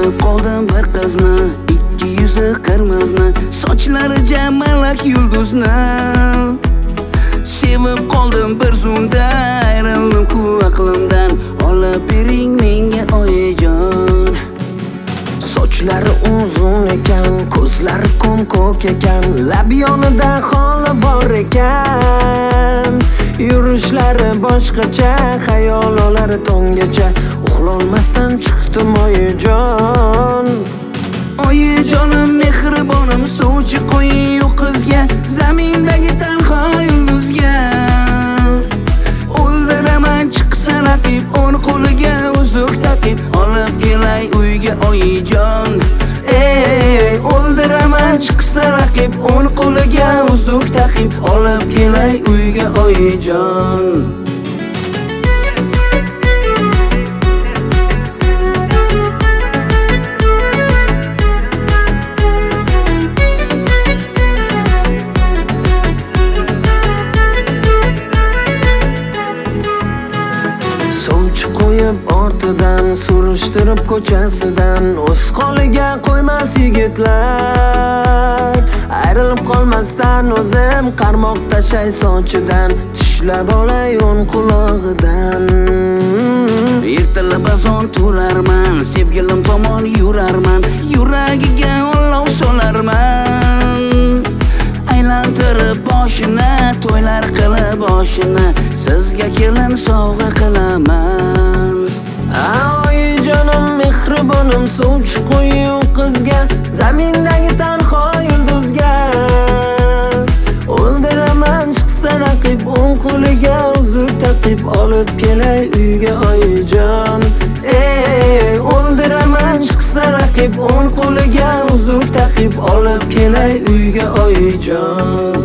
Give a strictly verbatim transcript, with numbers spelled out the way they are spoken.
Sevib qoldim bir qizni, ikki yuzi qirmizni, sochlari jamalak yulduzni. Sevib qoldim bir zumda, ayrildim ku aqlimdan. Olib bering menga oyijon. Sochlari uzun ekan, ko'zlari ko'm-ko'k ekan, lab yonida xoli bor ekan. Yurishlari boshqacha, xayololari tongacha, uxlolmasdan chiqdim oyijon. Oyijonim mehribonim, suvchi qo'ying u qizga, zamindagi tanho yulduzga. O'ldiraman chiqsa raqib, o'ng qo'liga uzuk taqib, olib kelay uyga oyijon. Ey, o'ldiraman chiqsa raqib, o'ng qo'liga uzuk taqib, olib kelay uyga oyijon. Sovchi qo'yib ortidan, surishtirib ko'chasidan, o'z qoliga qo'ymas yigitlar. Ayrilib qolmasdan o'zim qarmoq tashay sochidan, tishlab olay o'ng qulog'idan. Ertalab azon turarman, sevgilim tomon yurarman, yuragiga olov solarman. Aylantirib boshini, to'ylar qilib boshini, sizga kelin sovg'a qilaman. Oyijonim mehribonim, sovchi qo'ying u qizga, zamindagi tanho yulduzga. O'ldiraman chiqsa raqib, o'ng qo'liga uzuk taqib, olib kelay uyga oyijon. Ey, o'ldiraman chiqsa raqib, o'ng qo'liga uzuk taqib, olib kelay uyga oyijon.